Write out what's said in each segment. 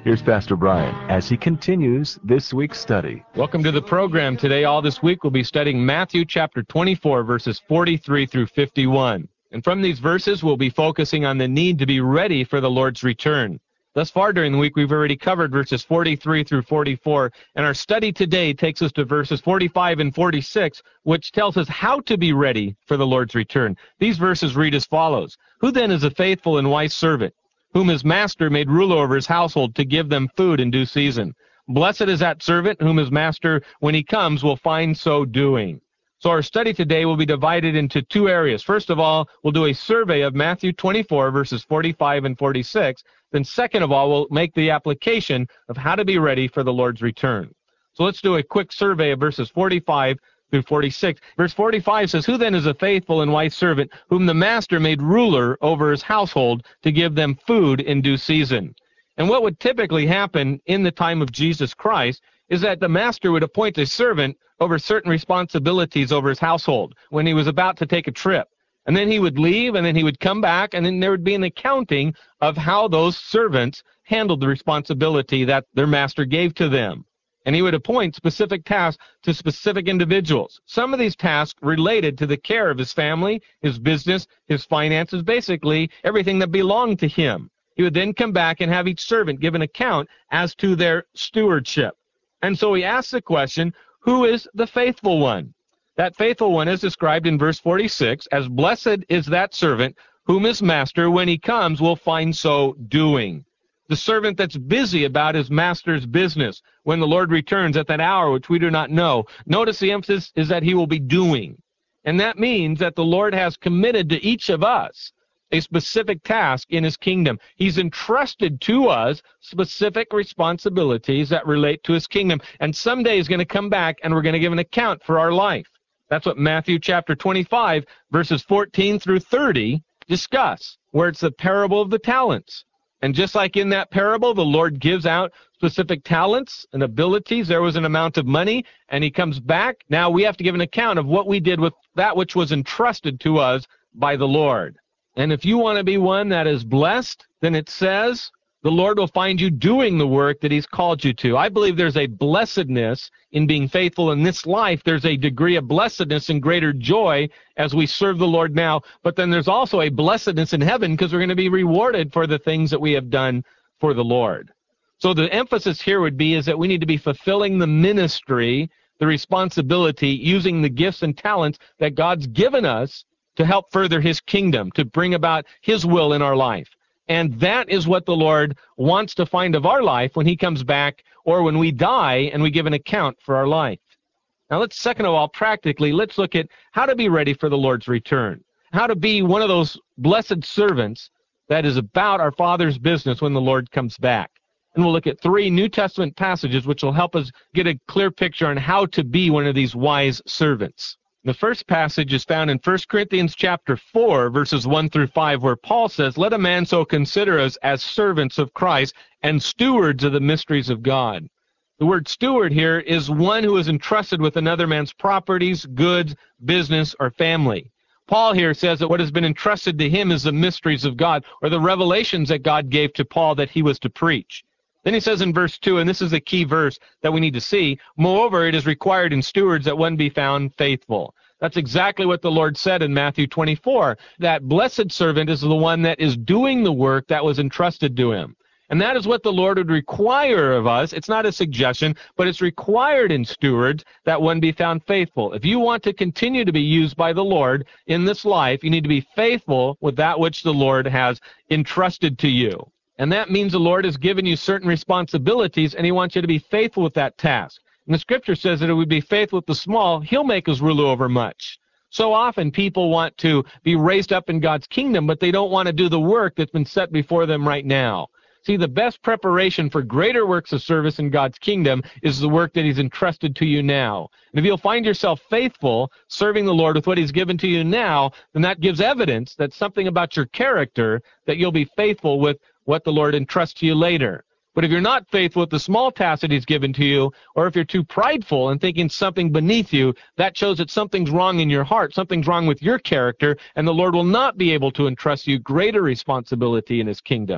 Here's Pastor Brian as he continues this week's study. Welcome to the program. Today, all this week, we'll be studying Matthew chapter 24, verses 43 through 51. And from these verses, we'll be focusing on the need to be ready for the Lord's return. Thus far during the week, we've already covered verses 43 through 44, and our study today takes us to verses 45 and 46, which tells us how to be ready for the Lord's return. These verses read as follows: "Who then is a faithful and wise servant, whom his master made ruler over his household to give them food in due season? Blessed is that servant whom his master, when he comes, will find so doing." So our study today will be divided into two areas. First of all, we'll do a survey of Matthew 24, verses 45 and 46. Then second of all, we'll make the application of how to be ready for the Lord's return. So let's do a quick survey of verses 45 through 46. Verse 45 says, "Who then is a faithful and wise servant, whom the master made ruler over his household to give them food in due season?" And what would typically happen in the time of Jesus Christ is that the master would appoint a servant over certain responsibilities over his household when he was about to take a trip. And then he would leave, and then he would come back, and then there would be an accounting of how those servants handled the responsibility that their master gave to them. And he would appoint specific tasks to specific individuals. Some of these tasks related to the care of his family, his business, his finances, basically everything that belonged to him. He would then come back and have each servant give an account as to their stewardship. And so he asks the question, who is the faithful one? That faithful one is described in verse 46 as, "Blessed is that servant whom his master, when he comes, will find so doing." The servant that's busy about his master's business when the Lord returns at that hour, which we do not know. Notice the emphasis is that he will be doing. And that means that the Lord has committed to each of us a specific task in his kingdom. He's entrusted to us specific responsibilities that relate to his kingdom. And someday he's going to come back and we're going to give an account for our life. That's what Matthew chapter 25, verses 14 through 30 discuss, where it's the parable of the talents. And just like in that parable, the Lord gives out specific talents and abilities. There was an amount of money, and he comes back. Now we have to give an account of what we did with that which was entrusted to us by the Lord. And if you want to be one that is blessed, then it says the Lord will find you doing the work that he's called you to. I believe there's a blessedness in being faithful in this life. There's a degree of blessedness and greater joy as we serve the Lord now. But then there's also a blessedness in heaven because we're going to be rewarded for the things that we have done for the Lord. So the emphasis here would be is that we need to be fulfilling the ministry, the responsibility, using the gifts and talents that God's given us to help further his kingdom, to bring about his will in our life. And that is what the Lord wants to find of our life when he comes back or when we die and we give an account for our life. Now let's, second of all, practically, let's look at how to be ready for the Lord's return. How to be one of those blessed servants that is about our Father's business when the Lord comes back. And we'll look at 3 New Testament passages which will help us get a clear picture on how to be one of these wise servants. The first passage is found in 1 Corinthians chapter 4, verses 1 through 5, where Paul says, "Let a man so consider us as servants of Christ and stewards of the mysteries of God." The word steward here is one who is entrusted with another man's properties, goods, business, or family. Paul here says that what has been entrusted to him is the mysteries of God, or the revelations that God gave to Paul that he was to preach. Then he says in verse 2, and this is the key verse that we need to see, "Moreover, it is required in stewards that one be found faithful." That's exactly what the Lord said in Matthew 24. That blessed servant is the one that is doing the work that was entrusted to him. And that is what the Lord would require of us. It's not a suggestion, but it's required in stewards that one be found faithful. If you want to continue to be used by the Lord in this life, you need to be faithful with that which the Lord has entrusted to you. And that means the Lord has given you certain responsibilities, and he wants you to be faithful with that task. And the scripture says that if we be faithful with the small, he'll make us ruler over much. So often people want to be raised up in God's kingdom, but they don't want to do the work that's been set before them right now. See, the best preparation for greater works of service in God's kingdom is the work that he's entrusted to you now. And if you'll find yourself faithful, serving the Lord with what he's given to you now, then that gives evidence that something about your character, that you'll be faithful with what the Lord entrusts to you later. But if you're not faithful with the small task that he's given to you, or if you're too prideful and thinking something beneath you, that shows that something's wrong in your heart, something's wrong with your character, and the Lord will not be able to entrust you greater responsibility in his kingdom.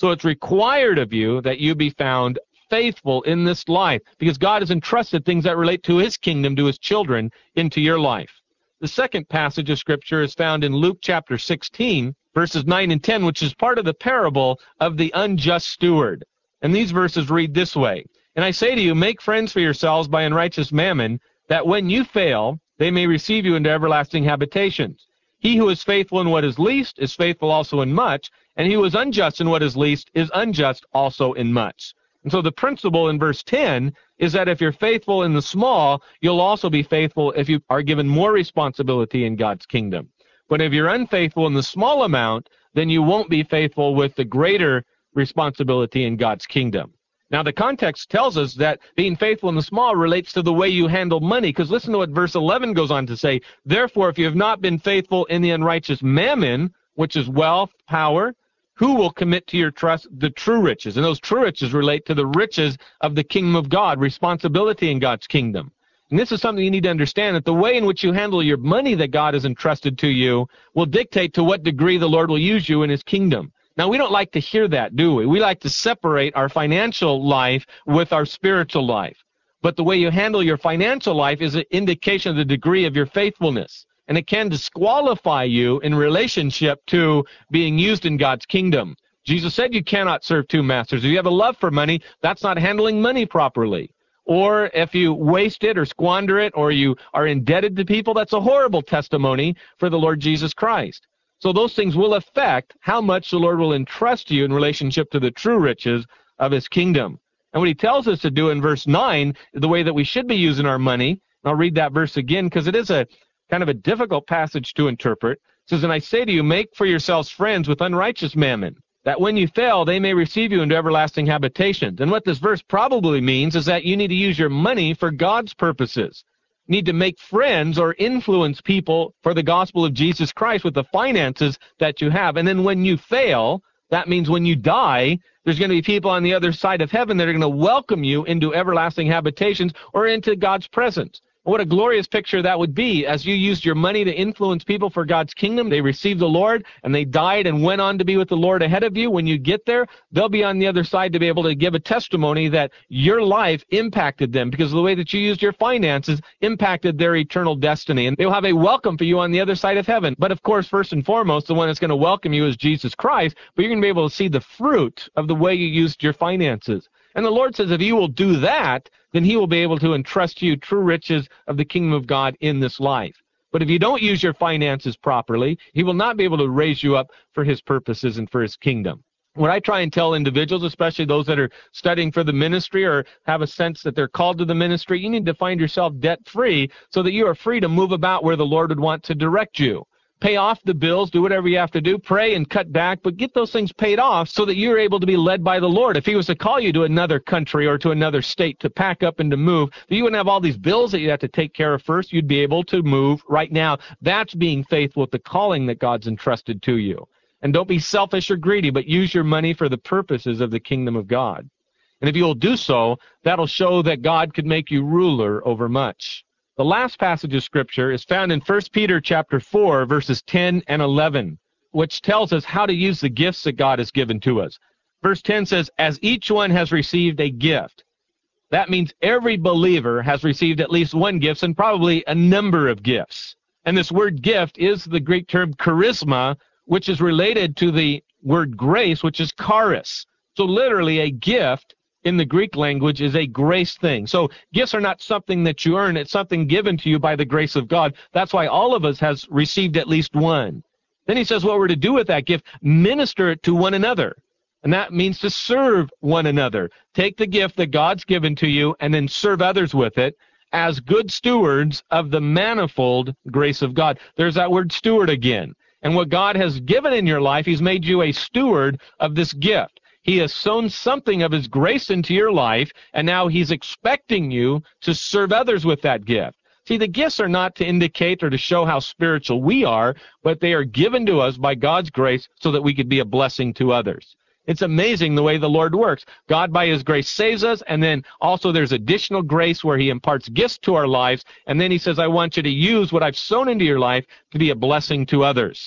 So it's required of you that you be found faithful in this life, because God has entrusted things that relate to his kingdom, to his children, into your life. The second passage of Scripture is found in Luke chapter 16, verses 9 and 10, which is part of the parable of the unjust steward. And these verses read this way: "And I say to you, make friends for yourselves by unrighteous mammon, that when you fail, they may receive you into everlasting habitations. He who is faithful in what is least is faithful also in much, and he who is unjust in what is least is unjust also in much." And so the principle in verse 10 is that if you're faithful in the small, you'll also be faithful if you are given more responsibility in God's kingdom. But if you're unfaithful in the small amount, then you won't be faithful with the greater responsibility in God's kingdom. Now, the context tells us that being faithful in the small relates to the way you handle money, because listen to what verse 11 goes on to say. "Therefore, if you have not been faithful in the unrighteous mammon," which is wealth, power, "who will commit to your trust the true riches?" And those true riches relate to the riches of the kingdom of God, responsibility in God's kingdom. And this is something you need to understand, that the way in which you handle your money that God has entrusted to you will dictate to what degree the Lord will use you in his kingdom. Now, we don't like to hear that, do we? We like to separate our financial life with our spiritual life. But the way you handle your financial life is an indication of the degree of your faithfulness. And it can disqualify you in relationship to being used in God's kingdom. Jesus said you cannot serve two masters. If you have a love for money, that's not handling money properly. Or if you waste it or squander it, or you are indebted to people, that's a horrible testimony for the Lord Jesus Christ. So those things will affect how much the Lord will entrust you in relationship to the true riches of his kingdom. And what he tells us to do in verse 9, the way that we should be using our money, and I'll read that verse again because it is a kind of a difficult passage to interpret. It says, "And I say to you, make for yourselves friends with unrighteous mammon, that when you fail, they may receive you into everlasting habitations." And what this verse probably means is that you need to use your money for God's purposes. You need to make friends or influence people for the gospel of Jesus Christ with the finances that you have. And then when you fail, that means when you die, there's going to be people on the other side of heaven that are going to welcome you into everlasting habitations or into God's presence. What a glorious picture that would be as you used your money to influence people for God's kingdom. They received the Lord, and they died and went on to be with the Lord ahead of you. When you get there, they'll be on the other side to be able to give a testimony that your life impacted them because of the way that you used your finances impacted their eternal destiny. And they'll have a welcome for you on the other side of heaven. But of course, first and foremost, the one that's going to welcome you is Jesus Christ, but you're going to be able to see the fruit of the way you used your finances. And the Lord says if you will do that, then he will be able to entrust you true riches of the kingdom of God in this life. But if you don't use your finances properly, he will not be able to raise you up for his purposes and for his kingdom. What I try and tell individuals, especially those that are studying for the ministry or have a sense that they're called to the ministry, you need to find yourself debt-free so that you are free to move about where the Lord would want to direct you. Pay off the bills, do whatever you have to do, pray and cut back, but get those things paid off so that you're able to be led by the Lord. If he was to call you to another country or to another state to pack up and to move, you wouldn't have all these bills that you have to take care of first. You'd be able to move right now. That's being faithful with the calling that God's entrusted to you. And don't be selfish or greedy, but use your money for the purposes of the kingdom of God. And if you'll do so, that'll show that God could make you ruler over much. The last passage of Scripture is found in 1 Peter chapter 4, verses 10 and 11, which tells us how to use the gifts that God has given to us. Verse 10 says, "As each one has received a gift." That means every believer has received at least one gift and probably a number of gifts. And this word gift is the Greek term charisma, which is related to the word grace, which is charis. So literally a gift in the Greek language is a grace thing. So gifts are not something that you earn. It's something given to you by the grace of God. That's why all of us has received at least one. Then he says what we're to do with that gift, minister it to one another. And that means to serve one another. Take the gift that God's given to you and then serve others with it as good stewards of the manifold grace of God. There's that word steward again. And what God has given in your life, he's made you a steward of this gift. He has sown something of his grace into your life, and now he's expecting you to serve others with that gift. See, the gifts are not to indicate or to show how spiritual we are, but they are given to us by God's grace so that we could be a blessing to others. It's amazing the way the Lord works. God, by his grace, saves us, and then also there's additional grace where he imparts gifts to our lives, and then he says, I want you to use what I've sown into your life to be a blessing to others.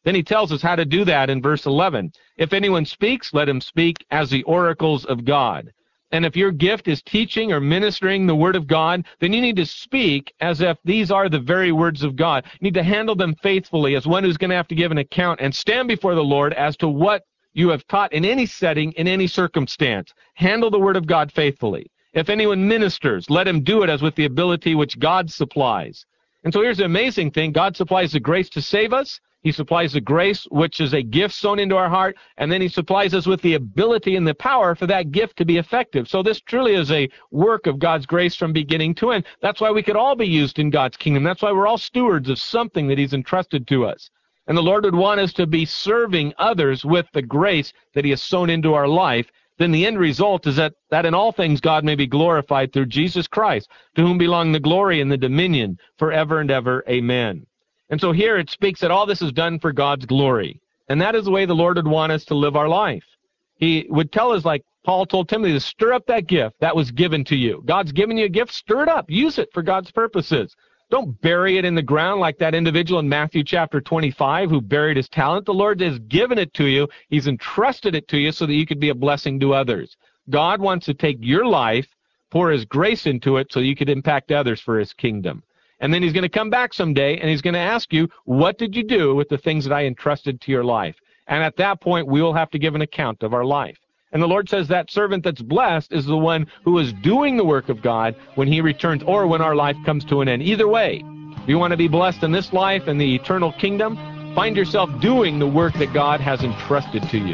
Then he tells us how to do that in verse 11. If anyone speaks, let him speak as the oracles of God. And if your gift is teaching or ministering the word of God, then you need to speak as if these are the very words of God. You need to handle them faithfully as one who's going to have to give an account and stand before the Lord as to what you have taught in any setting, in any circumstance. Handle the word of God faithfully. If anyone ministers, let him do it as with the ability which God supplies. And so here's the amazing thing. God supplies the grace to save us. He supplies the grace, which is a gift sown into our heart, and then he supplies us with the ability and the power for that gift to be effective. So this truly is a work of God's grace from beginning to end. That's why we could all be used in God's kingdom. That's why we're all stewards of something that he's entrusted to us. And the Lord would want us to be serving others with the grace that he has sown into our life. Then the end result is that in all things God may be glorified through Jesus Christ, to whom belong the glory and the dominion forever and ever. Amen. And so here it speaks that all this is done for God's glory. And that is the way the Lord would want us to live our life. He would tell us, like Paul told Timothy, to stir up that gift that was given to you. God's given you a gift, stir it up. Use it for God's purposes. Don't bury it in the ground like that individual in Matthew chapter 25 who buried his talent. The Lord has given it to you. He's entrusted it to you so that you could be a blessing to others. God wants to take your life, pour his grace into it so you could impact others for his kingdom. And then he's going to come back someday and he's going to ask you, what did you do with the things that I entrusted to your life? And at that point, we will have to give an account of our life. And the Lord says that servant that's blessed is the one who is doing the work of God when he returns or when our life comes to an end. Either way, if you want to be blessed in this life and the eternal kingdom, find yourself doing the work that God has entrusted to you.